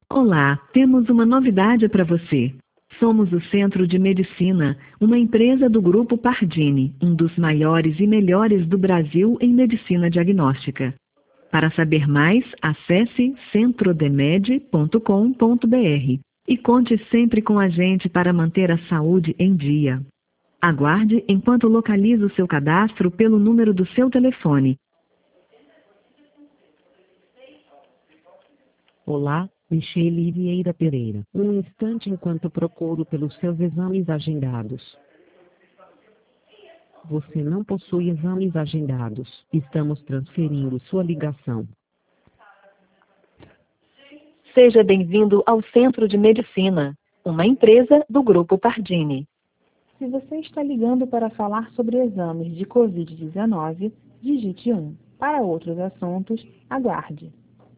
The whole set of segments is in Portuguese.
Olá, temos uma novidade para você. Somos o Centro de Medicina, uma empresa do Grupo Pardini, um dos maiores e melhores do Brasil em medicina diagnóstica. Para saber mais, acesse centrodemed.com.br e conte sempre com a gente para manter a saúde em dia. Aguarde enquanto localizo o seu cadastro pelo número do seu telefone. Olá, Michele Vieira Pereira. Um instante enquanto procuro pelos seus exames agendados. Você não possui exames agendados. Estamos transferindo sua ligação. Seja bem-vindo ao Centro de Medicina, uma empresa do Grupo Pardini. Se você está ligando para falar sobre exames de Covid-19, digite 1. Para outros assuntos, aguarde.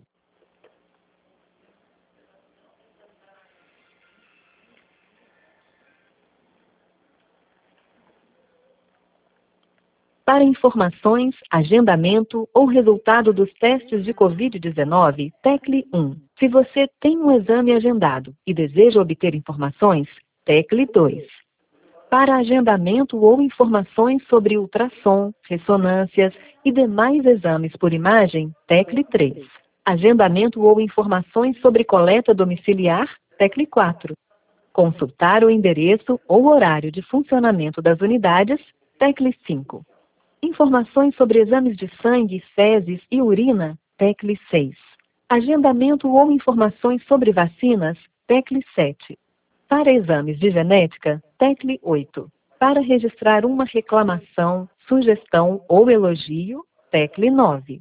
Para informações, agendamento ou resultado dos testes de Covid-19, tecle 1. Se você tem um exame agendado e deseja obter informações, tecle 2. Para agendamento ou informações sobre ultrassom, ressonâncias e demais exames por imagem, tecle 3. Agendamento ou informações sobre coleta domiciliar, tecle 4. Consultar o endereço ou horário de funcionamento das unidades, tecle 5. Informações sobre exames de sangue, fezes e urina, tecle 6. Agendamento ou informações sobre vacinas, tecle 7. Para exames de genética, tecle 8. Para registrar uma reclamação, sugestão ou elogio, tecle 9.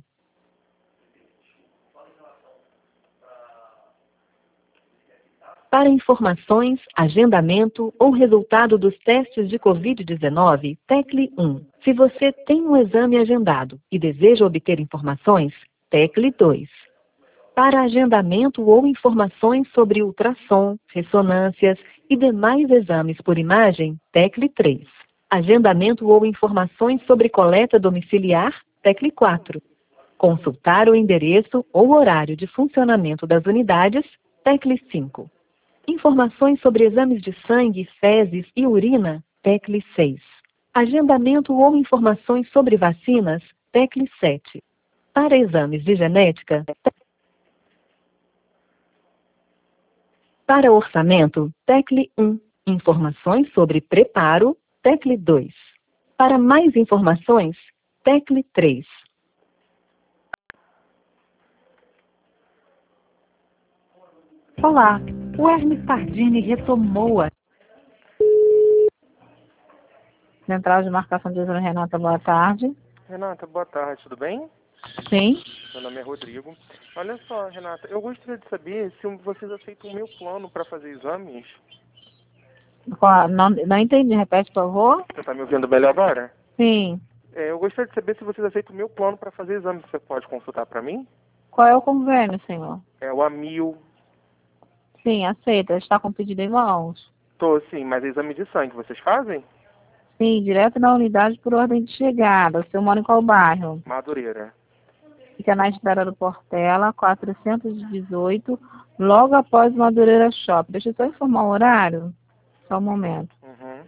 Para informações, agendamento ou resultado dos testes de Covid-19, tecle 1. Se você tem um exame agendado e deseja obter informações, tecle 2. Para agendamento ou informações sobre ultrassom, ressonâncias e demais exames por imagem, tecle 3. Agendamento ou informações sobre coleta domiciliar, tecle 4. Consultar o endereço ou horário de funcionamento das unidades, tecle 5. Informações sobre exames de sangue, fezes e urina, tecle 6. Agendamento ou informações sobre vacinas, tecle 7. Para exames de genética, para orçamento, tecle 1. Informações sobre preparo, tecle 2. Para mais informações, tecle 3. Olá, o Hermes Pardini retomou a Central de Marcação de Exame. Renata, boa tarde. Renata, boa tarde, tudo bem? Sim. Meu nome é Rodrigo. Olha só, Renata, eu gostaria de saber se vocês aceitam o meu plano para fazer exames. Não entendi, repete, por favor. Você está me ouvindo melhor agora? Sim. Eu gostaria de saber se vocês aceitam o meu plano para fazer exames. Você pode consultar para mim? Qual é o convênio, senhor? É o Amil. Sim, aceita. Está com pedido em mãos. Tô, sim, mas é exame de sangue vocês fazem? Sim, direto na unidade por ordem de chegada. O senhor mora em qual bairro? Madureira. Fica na Estrada do Portela, 418, logo após o Madureira Shopping. Deixa eu só informar o horário. Só um momento. Uhum.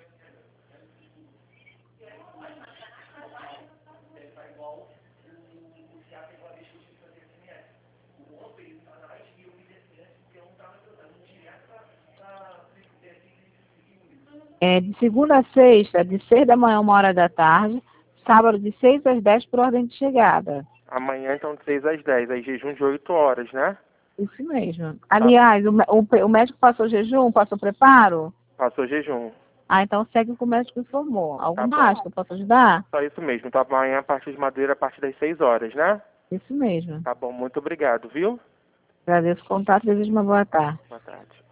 É de segunda a sexta, de 6 da manhã a 1 hora da tarde, sábado de 6 às 10 por ordem de chegada. Amanhã, então, de 6 às 10. Aí jejum de 8 horas, né? Isso mesmo. Aliás, o médico passou jejum, passou preparo? Passou jejum. Ah, então segue o que o médico informou. Algo Tá bom. mais que eu posso ajudar? Só isso mesmo. Então, amanhã, a partir de Madureira, a partir das 6 horas, né? Isso mesmo. Tá bom, muito obrigado, viu? Agradeço o contato e desejo uma boa tarde. Boa tarde.